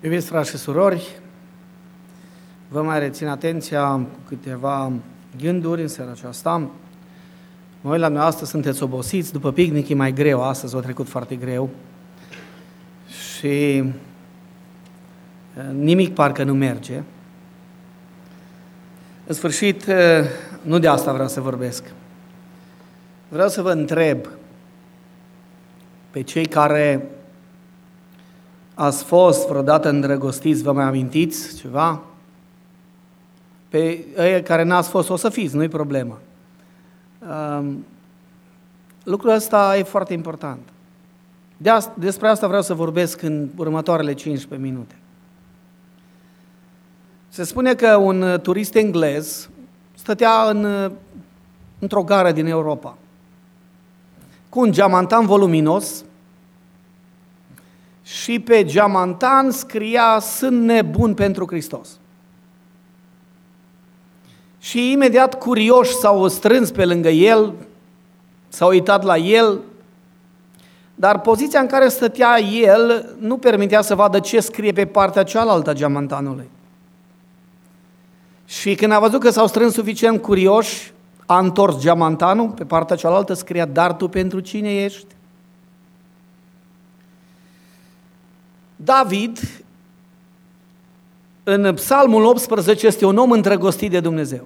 Iubiți frați și surori, vă mai rețin atenția cu câteva gânduri în seara aceasta. Mă uit la dumneavoastră, sunteți obosiți, după picnic e mai greu, astăzi a trecut foarte greu și nimic parcă nu merge. În sfârșit, nu de asta vreau să vorbesc. Vreau să vă întreb pe cei care ați fost vreodată îndrăgostiți, vă mai amintiți ceva? Pe ei care n-ați fost, o să fiți, nu-i problemă. Lucrul ăsta e foarte important. Despre asta vreau să vorbesc în următoarele 15 minute. Se spune că un turist englez stătea într-o gară din Europa cu un geamantan voluminos și pe geamantan scria: "Sunt nebun pentru Hristos." Și imediat curioși s-au strâns pe lângă el, s-au uitat la el, dar poziția în care stătea el nu permitea să vadă ce scrie pe partea cealaltă a geamantanului. Și când a văzut că s-au strâns suficient curioși, a întors geamantanul, pe partea cealaltă scria: "Dar tu pentru cine ești?" David, în Psalmul 18, este un om îndrăgostit de Dumnezeu.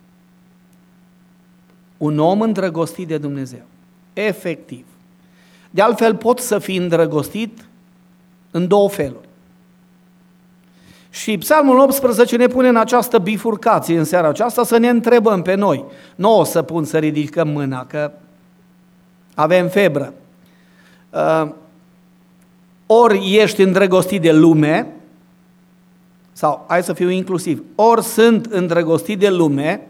Un om îndrăgostit de Dumnezeu. Efectiv. De altfel, poți să fii îndrăgostit în două feluri. Și Psalmul 18 ne pune în această bifurcație în seara aceasta să ne întrebăm pe noi. Nu o să pun să ridicăm mâna, că avem febră. Ori ești îndrăgostit de lume, sau hai să fiu inclusiv, ori sunt îndrăgostit de lume,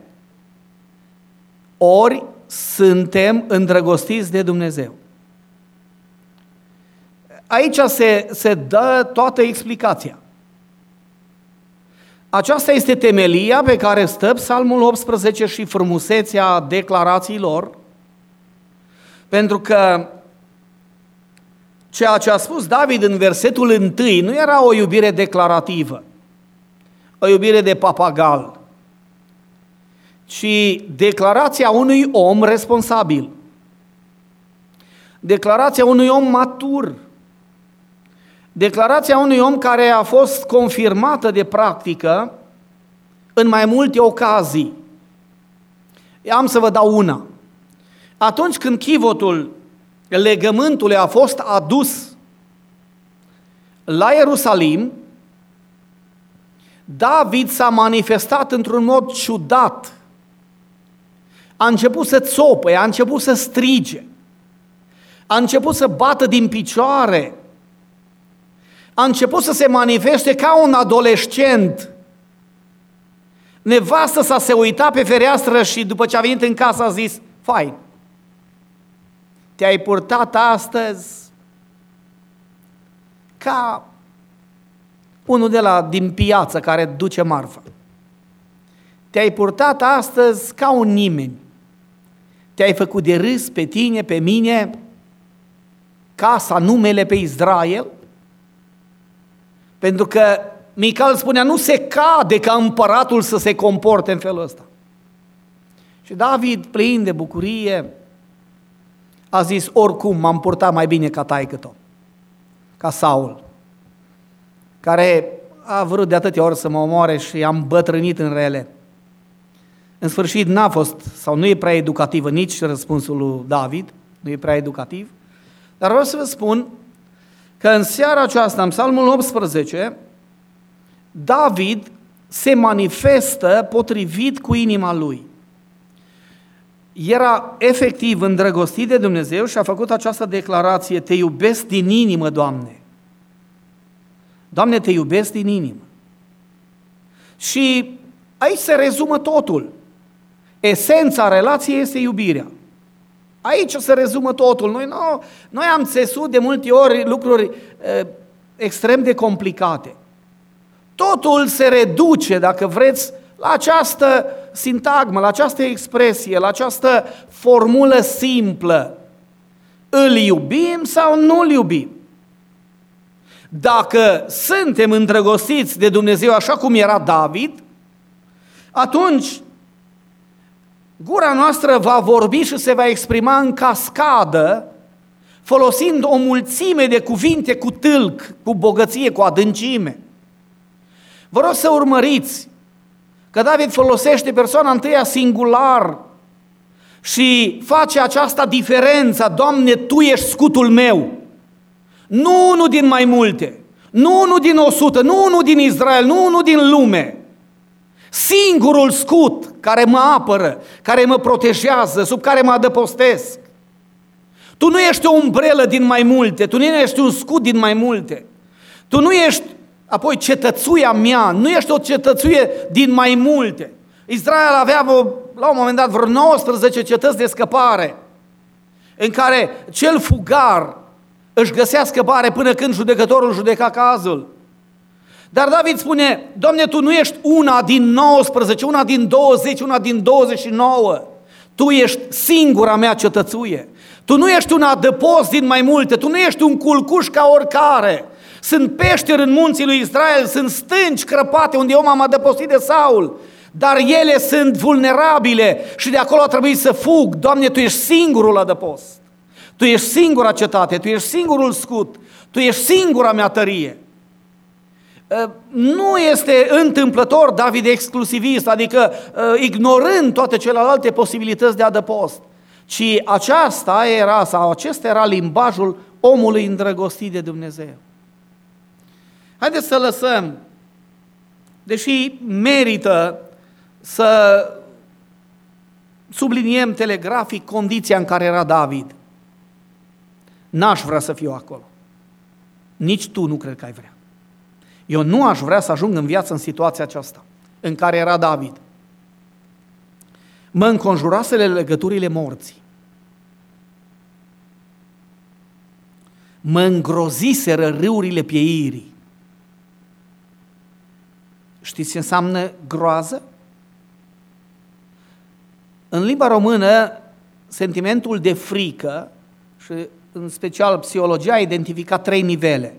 ori suntem îndrăgostiți de Dumnezeu. Aici se dă toată explicația. Aceasta este temelia pe care stă Psalmul 18 și frumusețea declarațiilor, pentru că ceea ce a spus David în versetul 1 nu era o iubire declarativă, o iubire de papagal, ci declarația unui om responsabil, declarația unui om matur, declarația unui om care a fost confirmată de practică în mai multe ocazii. Am să vă dau una. Atunci când chivotul legământului a fost adus la Ierusalim, David s-a manifestat într-un mod ciudat. A început să țopăie, a început să strige, a început să bată din picioare, a început să se manifeste ca un adolescent. Nevastă sa se uita pe fereastră și după ce a venit în casă a zis: "Fain, te-ai purtat astăzi ca unul din piață care duce marfă. Te-ai purtat astăzi ca un nimeni. Te-ai făcut de râs pe tine, pe mine, casa, numele pe Israel." Pentru că Mical spunea: nu se cade ca împăratul să se comporte în felul ăsta. Și David, plin de bucurie, a zis: "Oricum m-am purtat mai bine ca taică-to, ca Saul, care a vrut de atâtea ori să mă omoare și am bătrânit în rele." În sfârșit n-a fost, sau nu e prea educativă nici răspunsul lui David, nu e prea educativ, dar vreau să vă spun că în seara aceasta, în Psalmul 18, David se manifestă potrivit cu inima lui. Era efectiv îndrăgostit de Dumnezeu și a făcut această declarație: "Te iubesc din inimă, Doamne. Doamne, te iubesc din inimă." Și aici se rezumă totul. Esența relației este iubirea. Aici se rezumă totul. Noi am țesut de multe ori lucruri extrem de complicate. Totul se reduce, dacă vreți, la această sintagmă, la această expresie, la această formulă simplă. Îl iubim sau nu îl iubim? Dacă suntem îndrăgostiți de Dumnezeu așa cum era David, atunci gura noastră va vorbi și se va exprima în cascadă, folosind o mulțime de cuvinte cu tâlc, cu bogăție, cu adâncime. Vă rog să urmăriți că David folosește persoana întâia singular și face această diferență: Doamne, Tu ești scutul meu. Nu unul din mai multe, nu unul din 100, nu unul din Israel, nu unul din lume. Singurul scut care mă apără, care mă protejează, sub care mă adăpostesc. Tu nu ești o umbrelă din mai multe, tu nu ești un scut din mai multe. Tu nu ești, apoi, cetățuia mea, nu ești o cetățuie din mai multe. Israel avea, la un moment dat, vreo 19 cetăți de scăpare, în care cel fugar își găsea scăpare până când judecătorul judeca cazul. Dar David spune: Doamne, Tu nu ești una din 19, una din 20, una din 29. Tu ești singura mea cetățuie. Tu nu ești un adăpost din mai multe, Tu nu ești un culcuș ca oricare. Sunt peșteri în munții lui Israel, sunt stânci crăpate unde eu m-am adăpostit de Saul, dar ele sunt vulnerabile și de acolo a trebuit să fug. Doamne, Tu ești singurul adăpost. Tu ești singura cetate, Tu ești singurul scut, Tu ești singura mea tărie. Nu este întâmplător David exclusivist, adică ignorând toate celelalte posibilități de adăpost, ci acesta era limbajul omului îndrăgostit de Dumnezeu. Haideți să lăsăm, deși merită să subliniem telegrafic condiția în care era David. N-aș vrea să fiu acolo. Nici tu nu cred că ai vrea. Eu nu aș vrea să ajung în viață în situația aceasta în care era David. Mă înconjuraseră legăturile morții. Mă îngroziseră râurile pieirii. Știți ce înseamnă groază? În limba română, sentimentul de frică, și în special psihologia a identificat 3 nivele: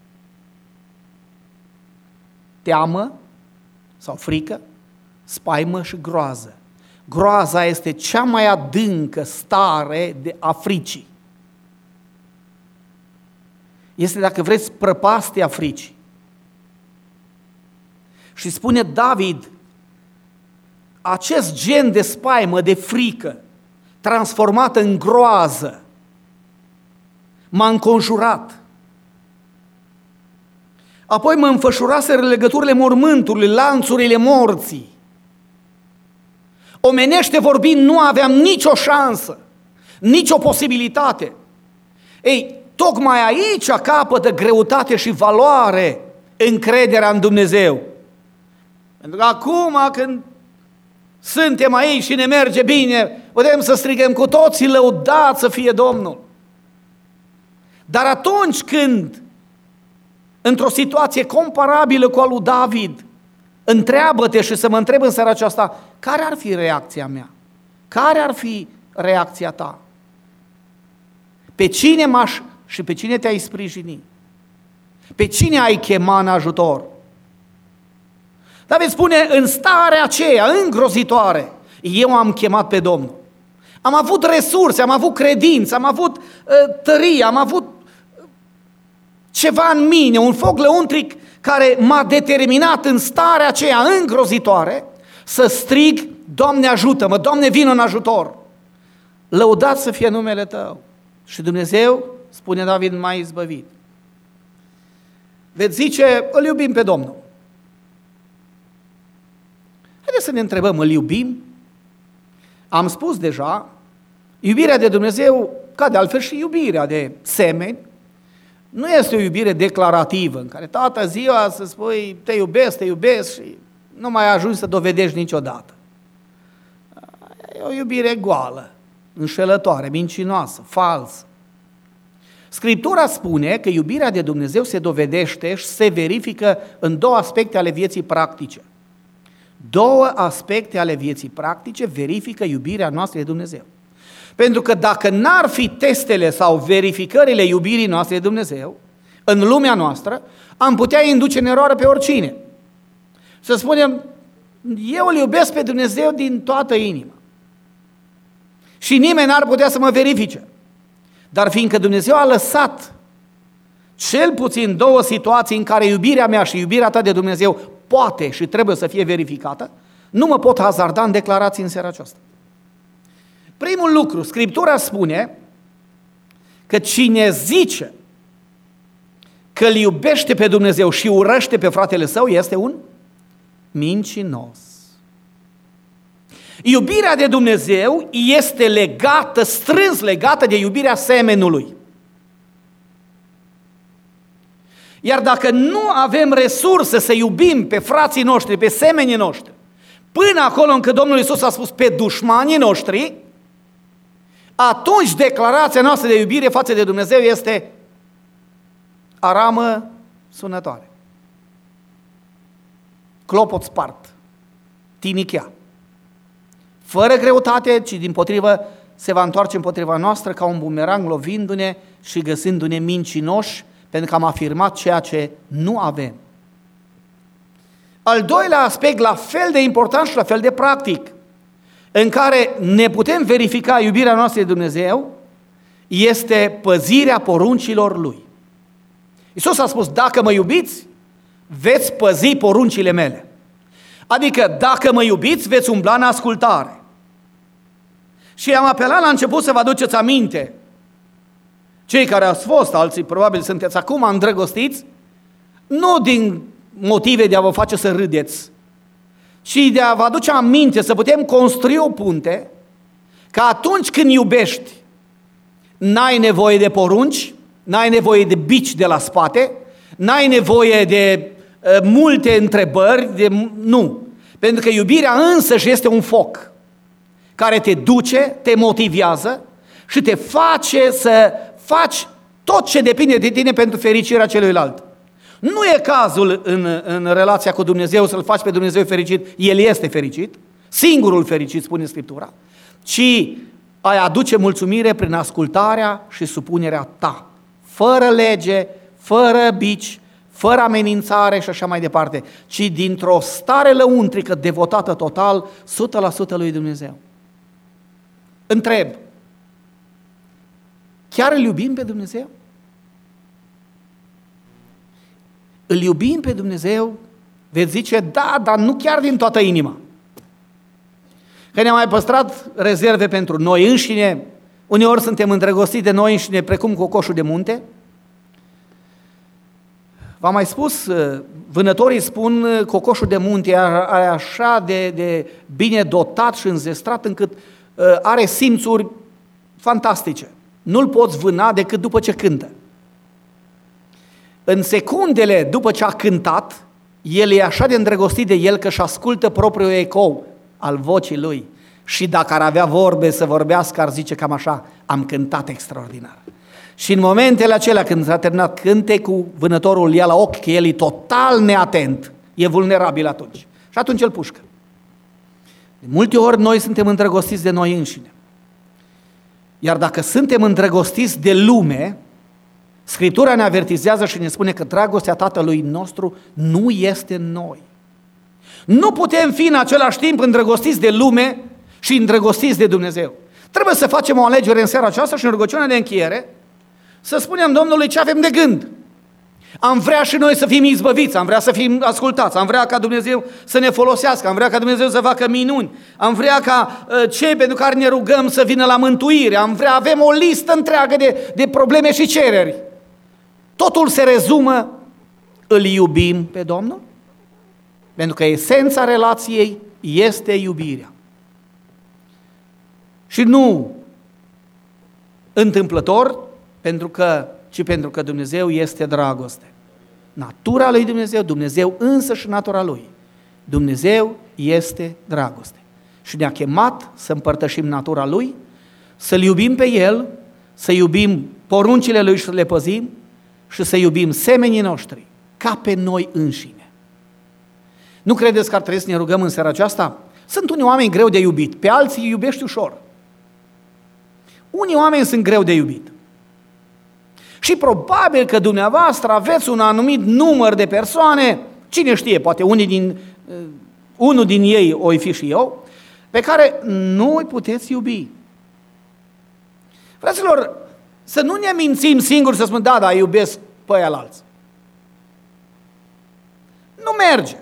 teamă sau frică, spaimă și groază. Groaza este cea mai adâncă stare a fricii. Este, dacă vreți, prăpastia fricii. Și spune David, acest gen de spaimă, de frică, transformată în groază, m-a înconjurat. Apoi mă înfășuraseră legăturile mormântului, lanțurile morții. Omenește vorbind, nu aveam nicio șansă, nicio posibilitate. Ei, tocmai aici capătă greutate și valoare încrederea în Dumnezeu. Pentru că acum, când suntem aici și ne merge bine, putem să strigăm cu toții: lăudat să fie Domnul. Dar atunci când, într-o situație comparabilă cu a lui David, întreabă-te și să mă întreb în seara aceasta: care ar fi reacția mea? Care ar fi reacția ta? Pe cine și pe cine te-ai sprijini? Pe cine ai chema în ajutor? David spune: în starea aceea îngrozitoare, eu am chemat pe Domnul. Am avut resurse, am avut credință, am avut tărie, am avut ceva în mine, un foc lăuntric care m-a determinat în starea aceea îngrozitoare să strig: Doamne, ajută-mă, Doamne, vină în ajutor. Lăudat să fie numele Tău. Și Dumnezeu, spune David, m-a izbăvit. Veți zice: îl iubim pe Domnul. Haideți să ne întrebăm: îl iubim? Am spus deja, iubirea de Dumnezeu, ca de altfel și iubirea de semeni, nu este o iubire declarativă, în care toată ziua să spui: te iubesc și nu mai ajungi să dovedești niciodată. E o iubire goală, înșelătoare, mincinoasă, falsă. Scriptura spune că iubirea de Dumnezeu se dovedește și se verifică în 2 aspecte ale vieții practice. 2 aspecte ale vieții practice verifică iubirea noastră de Dumnezeu. Pentru că dacă n-ar fi testele sau verificările iubirii noastre de Dumnezeu, în lumea noastră, am putea induce în eroare pe oricine. Să spunem, eu îl iubesc pe Dumnezeu din toată inima. Și nimeni n-ar putea să mă verifice. Dar fiindcă Dumnezeu a lăsat cel puțin două situații în care iubirea mea și iubirea ta de Dumnezeu poate și trebuie să fie verificată, nu mă pot hazarda în declarații în seara aceasta. Primul lucru, Scriptura spune că cine zice că îl iubește pe Dumnezeu și urăște pe fratele său este un mincinos. Iubirea de Dumnezeu este legată, strâns legată de iubirea semenului. Iar dacă nu avem resurse să iubim pe frații noștri, pe semenii noștri, până acolo încât Domnul Iisus a spus pe dușmanii noștri, atunci declarația noastră de iubire față de Dumnezeu este aramă sunătoare. Clopot spart, tinichea. Fără greutate, ci dimpotrivă se va întoarce împotriva noastră ca un bumerang, lovindu-ne și găsindu-ne mincinoși, pentru că am afirmat ceea ce nu avem. Al doilea aspect, la fel de important și la fel de practic, în care ne putem verifica iubirea noastră de Dumnezeu, este păzirea poruncilor Lui. Iisus a spus, dacă mă iubiți, veți păzi poruncile mele. Adică, dacă mă iubiți, veți umbla în ascultare. Și am apelat la început să vă aduceți aminte, cei care ați fost, alții probabil sunteți acum îndrăgostiți, nu din motive de a vă face să râdeți, ci de a vă aduce aminte, să putem construi o punte, că atunci când iubești, n-ai nevoie de porunci, n-ai nevoie de bici de la spate, n-ai nevoie de multe întrebări, nu. Pentru că iubirea însăși este un foc care te duce, te motivează și te face să faci tot ce depinde de tine pentru fericirea celuilalt. Nu e cazul în relația cu Dumnezeu să-L faci pe Dumnezeu fericit, El este fericit, singurul fericit, spune Scriptura, ci ai aduce mulțumire prin ascultarea și supunerea ta, fără lege, fără bici, fără amenințare și așa mai departe, ci dintr-o stare lăuntrică, devotată total, 100% lui Dumnezeu. Întreb, chiar îl iubim pe Dumnezeu? Îl iubim pe Dumnezeu? Veți zice, da, dar nu chiar din toată inima. Că ne-am mai păstrat rezerve pentru noi înșine, uneori suntem îndrăgostiți de noi înșine, precum cocoșul de munte. V-am mai spus, vânătorii spun, cocoșul de munte e așa de bine dotat și înzestrat încât are simțuri fantastice. Nu-l poți vâna decât după ce cântă. În secundele după ce a cântat, el e așa de îndrăgostit de el că își ascultă propriul ecou al vocii lui. Și dacă ar avea vorbe să vorbească, ar zice cam așa, am cântat extraordinar. Și în momentele acelea când s-a terminat cântecul, vânătorul îl ia la ochi, că el e total neatent, e vulnerabil atunci. Și atunci îl pușcă. De multe ori noi suntem îndrăgostiți de noi înșine. Iar dacă suntem îndrăgostiți de lume, Scriptura ne avertizează și ne spune că dragostea Tatălui nostru nu este în noi. Nu putem fi în același timp îndrăgostiți de lume și îndrăgostiți de Dumnezeu. Trebuie să facem o alegere în seara aceasta și în rugăciunea de încheiere să spunem Domnului ce avem de gând. Am vrea și noi să fim izbăviți, am vrea să fim ascultați, am vrea ca Dumnezeu să ne folosească, am vrea ca Dumnezeu să facă minuni, am vrea ca cei pentru care ne rugăm să vină la mântuire, avem o listă întreagă de probleme și cereri. Totul se rezumă, îl iubim pe Domnul? Pentru că esența relației este iubirea. Și nu întâmplător, ci pentru că Dumnezeu este dragoste. Natura lui Dumnezeu, Dumnezeu însă și natura Lui. Dumnezeu este dragoste. Și ne-a chemat să împărtășim natura Lui, să-L iubim pe El, să iubim poruncile Lui și să le păzim și să iubim semenii noștri ca pe noi înșine. Nu credeți că ar trebui să ne rugăm în seara aceasta? Sunt unii oameni greu de iubit, pe alții îi iubești ușor. Unii oameni sunt greu de iubit. Și probabil că dumneavoastră aveți un anumit număr de persoane, cine știe, poate unul din ei o fi și eu, pe care nu îi puteți iubi. Fraților, să nu ne mințim singuri să spunem, da, iubesc pe aia alții. Nu merge.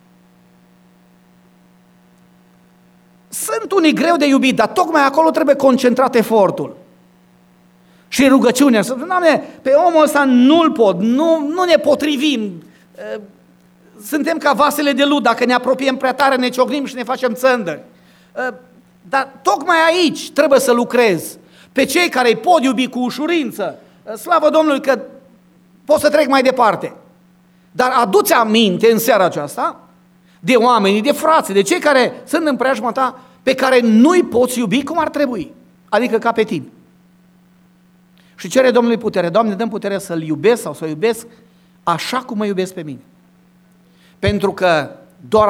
Sunt unii greu de iubit, dar tocmai acolo trebuie concentrat efortul. Și rugăciunea. Doamne, pe omul ăsta nu-l pot, nu ne potrivim. Suntem ca vasele de lut, dacă ne apropiem prea tare, ne ciocnim și ne facem țândări. Dar tocmai aici trebuie să lucrez. Pe cei care îi pot iubi cu ușurință, slavă Domnului că pot să trec mai departe. Dar adu-ți aminte în seara aceasta de oamenii, de frații, de cei care sunt în preajma ta, pe care nu-i poți iubi cum ar trebui, adică ca pe tine. Și cere Domnului putere. Doamne, dă-mi putere să-l iubesc sau să-l iubesc așa cum mă iubesc pe mine. Pentru că doar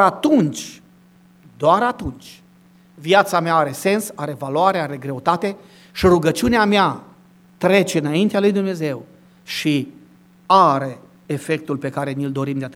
atunci, viața mea are sens, are valoare, are greutate și rugăciunea mea trece înaintea lui Dumnezeu și are efectul pe care ni-l dorim de